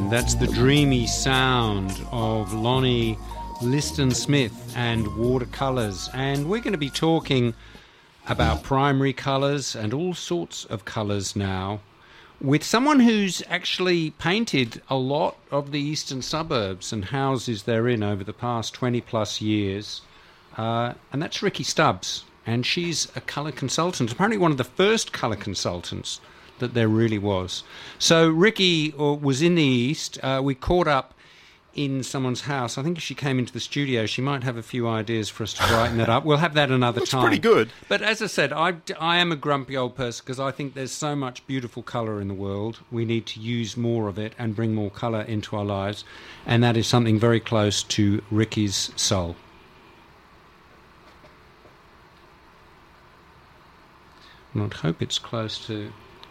That's the dreamy sound of Lonnie Liston-Smith and watercolours. And we're going to be talking about primary colours and all sorts of colours now with someone who's actually painted a lot of the eastern suburbs and houses therein over the past 20 plus years. And that's Ricky Stubbs. And she's a colour consultant, apparently one of the first colour consultants that there really was. So Ricky was in the East. We caught up in someone's house. I think if she came into the studio, she might have a few ideas for us to brighten it up. We'll have that another time. Pretty good. But as I said, I am a grumpy old person because I think there's so much beautiful colour in the world. We need to use more of it and bring more colour into our lives. And that is something very close to Ricky's soul. And I'd hope it's close to...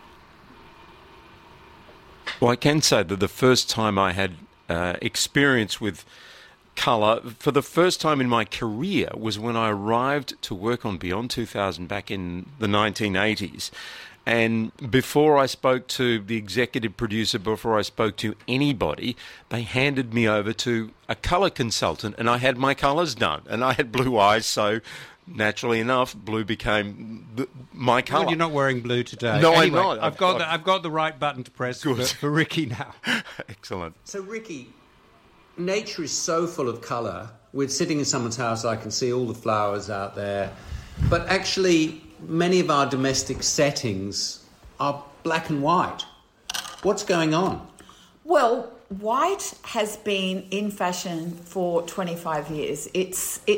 Well, I can say that the first time I had experience with colour, for the first time in my career, was when I arrived to work on Beyond 2000 back in the 1980s. And before I spoke to the executive producer, before I spoke to anybody, they handed me over to a colour consultant, and I had my colours done. And I had blue eyes, so... naturally enough, blue became my colour. Well, you're not wearing blue today. No, anyway, I'm not. I've got the right button to press for Ricky now. Excellent. So, Ricky, nature is so full of colour. We're sitting in someone's house, I can see all the flowers out there. But actually, many of our domestic settings are black and white. What's going on? Well, white has been in fashion for 25 years. It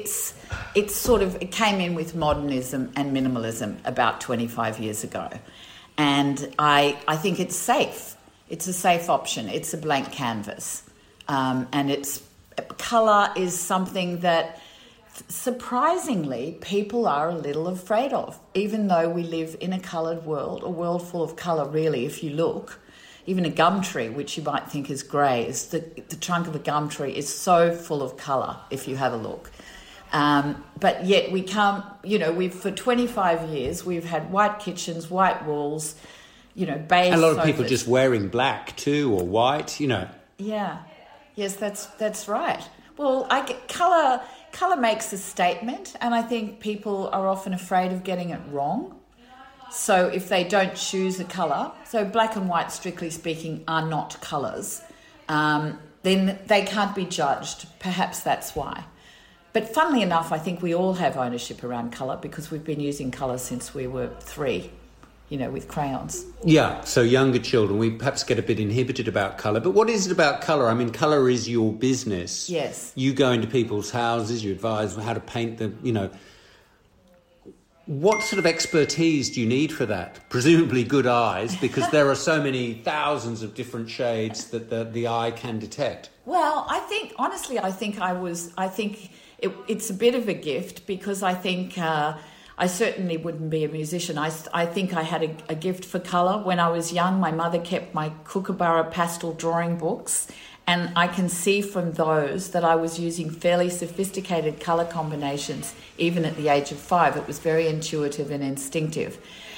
came in with modernism and minimalism about 25 years ago. And I think it's safe. It's a safe option. It's a blank canvas. And colour is something that surprisingly people are a little afraid of, even though we live in a coloured world, a world full of colour really, if you look. Even a gum tree, which you might think is grey, the trunk of a gum tree is so full of colour if you have a look. But yet we can't, for 25 years we've had white kitchens, white walls, beige. And a lot of sofas. people just wearing black too, or white, Yeah, yes, that's right. Well, colour makes a statement, and I think people are often afraid of getting it wrong. So if they don't choose a colour, so black and white, strictly speaking, are not colours, then they can't be judged. Perhaps that's why. But funnily enough, I think we all have ownership around colour because we've been using colour since we were 3, with crayons. Yeah, so younger children, we perhaps get a bit inhibited about colour. But what is it about colour? I mean, colour is your business. Yes. You go into people's houses, you advise how to paint them, What sort of expertise do you need for that? Presumably good eyes, because there are so many thousands of different shades that the eye can detect. Well, it's a bit of a gift because I think I certainly wouldn't be a musician. I think I had a gift for colour. When I was young, my mother kept my Kookaburra pastel drawing books, and I can see from those that I was using fairly sophisticated colour combinations even at the age of 5. It was very intuitive and instinctive.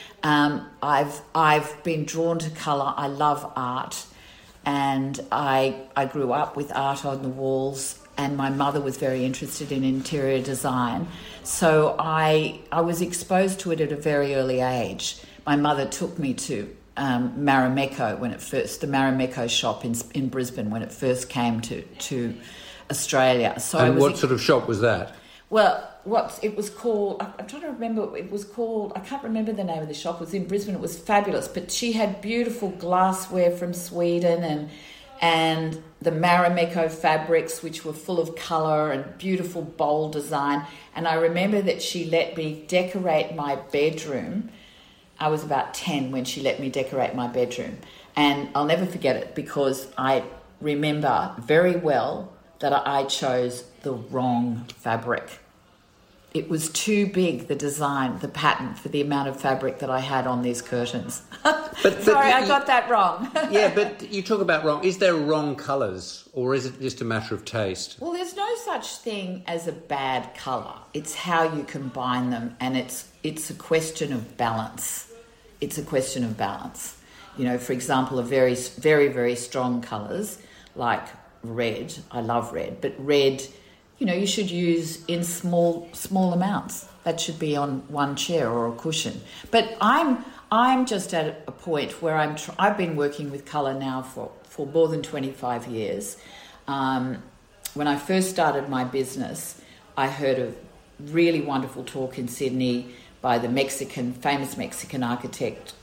I've been drawn to colour. I love art, and I grew up with art on the walls, and my mother was very interested in interior design. So I was exposed to it at a very early age. My mother took me to Marimekko the Marimekko shop in Brisbane when it first came to Australia. So and what sort of shop was that? Well, it was called, I'm trying to remember, it was called, I can't remember the name of the shop. It was in Brisbane. It was fabulous, but she had beautiful glassware from Sweden and the Marimekko fabrics, which were full of colour and beautiful bold design. And I remember that she let me decorate my bedroom. I was about 10 when she let me decorate my bedroom. And I'll never forget it because I remember very well that I chose the wrong fabric. It was too big, the design, the pattern, for the amount of fabric that I had on these curtains. Sorry, I got that wrong. Yeah, but you talk about wrong. Is there wrong colours, or is it just a matter of taste? Well, there's no such thing as a bad colour. It's how you combine them, and it's a question of balance. It's a question of balance. For example, a very, very, very strong colours like red. I love red, but red, you should use in small amounts. That should be on one chair or a cushion. But I'm just at a point where I've been working with colour now for more than 25 years. When I first started my business, I heard a really wonderful talk in Sydney by the famous Mexican architect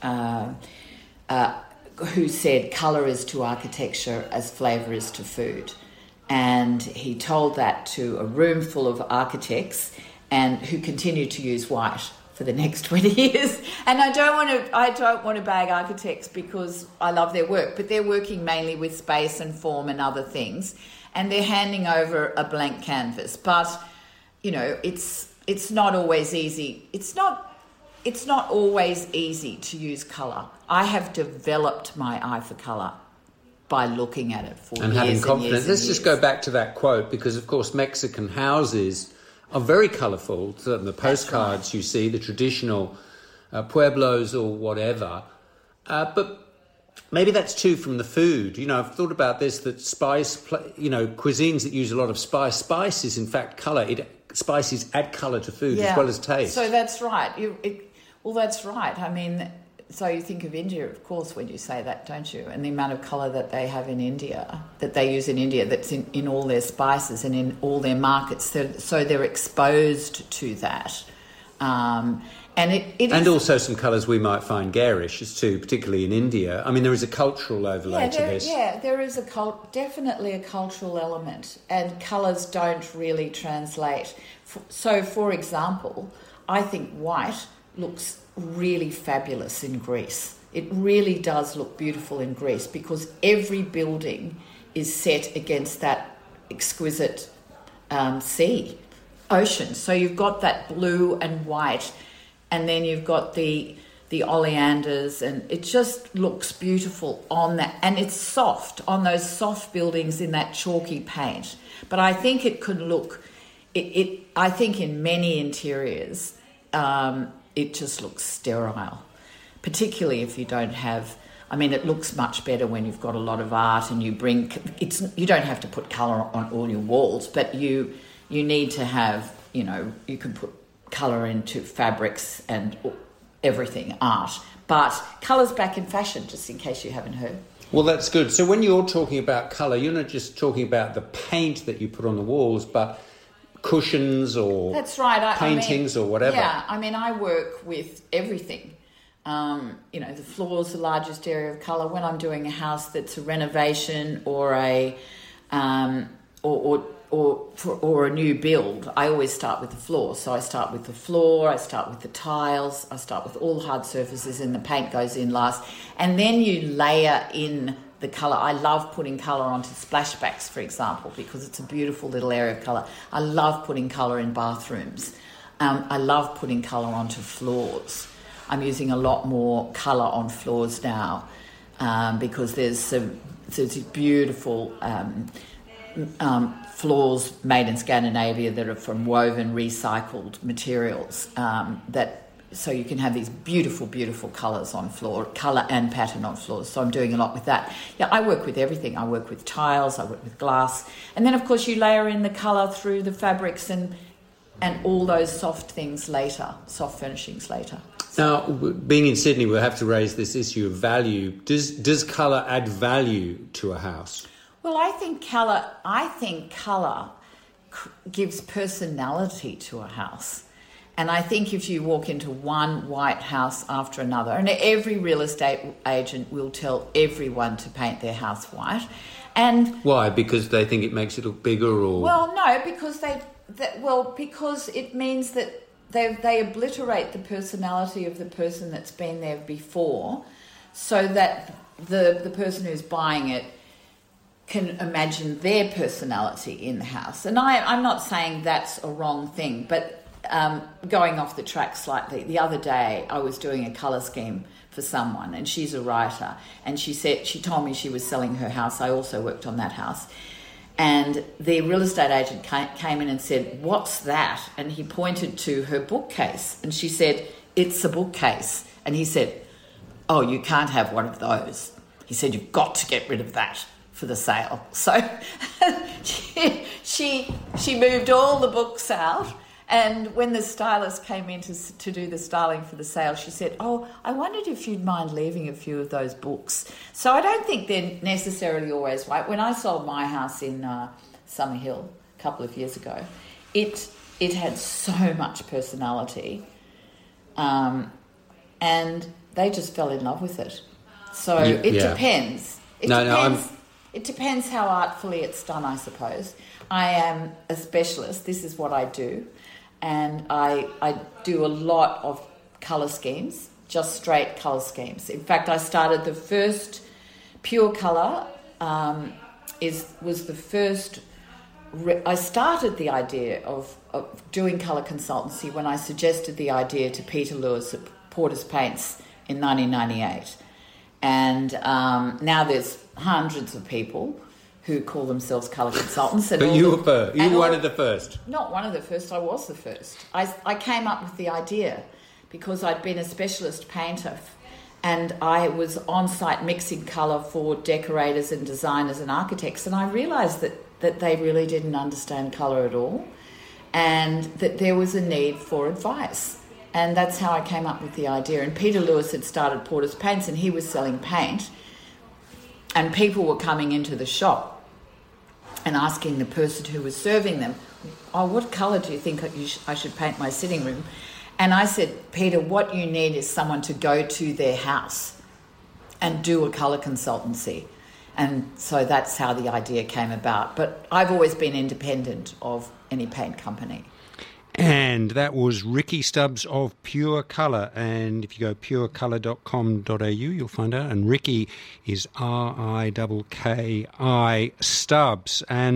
who said colour is to architecture as flavour is to food. And he told that to a room full of architects and who continued to use white for the next 20 years. And I don't want to bag architects because I love their work, but they're working mainly with space and form and other things, and they're handing over a blank canvas. But it's not always easy. It's not always easy to use colour. I have developed my eye for colour by looking at it for years and having confidence. Let's just go back to that quote, because of course Mexican houses are very colourful. So the postcards you see, the traditional pueblos or whatever. But maybe that's too from the food. I've thought about this, that cuisines that use a lot of spice is in fact colour. Spices add colour to food as well as taste. So that's right. That's right. I mean, so you think of India, of course, when you say that, don't you? And the amount of colour that they have in India, that they use in India, that's in all their spices and in all their markets. So they're exposed to that. And also some colours we might find garish too, particularly in India. I mean, there is a cultural overlay to this. Yeah, there is definitely a cultural element, and colours don't really translate. So, for example, I think white looks really fabulous in Greece. It really does look beautiful in Greece because every building is set against that exquisite ocean. So you've got that blue and white, and then you've got the oleanders, and it just looks beautiful on that. And it's soft on those soft buildings in that chalky paint. But I think it could look. I think in many interiors, it just looks sterile, particularly if you don't have. I mean, it looks much better when you've got a lot of art and you don't have to put colour on all your walls, but you need to have, you can put colour into fabrics and everything, art. But colour's back in fashion, just in case you haven't heard. Well, that's good. So when you're talking about colour, you're not just talking about the paint that you put on the walls, but cushions or that's right. paintings or whatever. Yeah, I mean, I work with everything. The floor's the largest area of colour. When I'm doing a house that's a renovation or a or a new build, I always start with the floor. So I start with the floor, I start with the tiles, I start with all hard surfaces, and the paint goes in last. And then you layer in the colour. I love putting colour onto splashbacks, for example, because it's a beautiful little area of colour. I love putting colour in bathrooms. I love putting colour onto floors. I'm using a lot more colour on floors now because there's beautiful floors made in Scandinavia that are from woven recycled materials so you can have these beautiful, beautiful colours on floor, colour and pattern on floors. So I'm doing a lot with that. Yeah, I work with everything. I work with tiles, I work with glass. And then, of course, you layer in the colour through the fabrics and all those soft things later, soft furnishings later. Now, being in Sydney, we'll have to raise this issue of value. Does colour add value to a house? Well, I think colour gives personality to a house. And I think if you walk into one white house after another, and every real estate agent will tell everyone to paint their house white. And why? Because they think it makes it look bigger, or? Well, no, because because it means that they obliterate the personality of the person that's been there before, so that the person who's buying it can imagine their personality in the house. And I'm not saying that's a wrong thing, but going off the track slightly, the other day I was doing a colour scheme for someone, and she's a writer, and she told me she was selling her house. I also worked on that house. And the real estate agent came in and said, "What's that?" And he pointed to her bookcase, and she said, "It's a bookcase." And he said, "Oh, you can't have one of those." He said, "You've got to get rid of that for the sale." So she moved all the books out. And when the stylist came in to do the styling for the sale, she said, "Oh, I wondered if you'd mind leaving a few of those books." So I don't think they're necessarily always right. When I sold my house in Summerhill a couple of years ago, it had so much personality, and they just fell in love with it. So it depends. It depends how artfully it's done, I suppose. I am a specialist. This is what I do. And I do a lot of colour schemes, just straight colour schemes. In fact, I started the first Pure Colour was the first... I started the idea of doing colour consultancy when I suggested the idea to Peter Lewis at Porter's Paints in 1998. And now there's hundreds of people who call themselves colour consultants. But you were first. You were one of the first. Not one of the first, I was the first. I came up with the idea because I'd been a specialist painter and I was on-site mixing colour for decorators and designers and architects, and I realised that they really didn't understand colour at all and that there was a need for advice. And that's how I came up with the idea. And Peter Lewis had started Porter's Paints and he was selling paint. And people were coming into the shop and asking the person who was serving them, "Oh, what colour do you think I should paint my sitting room?" And I said, "Peter, what you need is someone to go to their house and do a colour consultancy." And so that's how the idea came about. But I've always been independent of any paint company. And that was Ricky Stubbs of Pure Colour. And if you go purecolour.com.au, you'll find out. And Ricky is Rikki Stubbs. And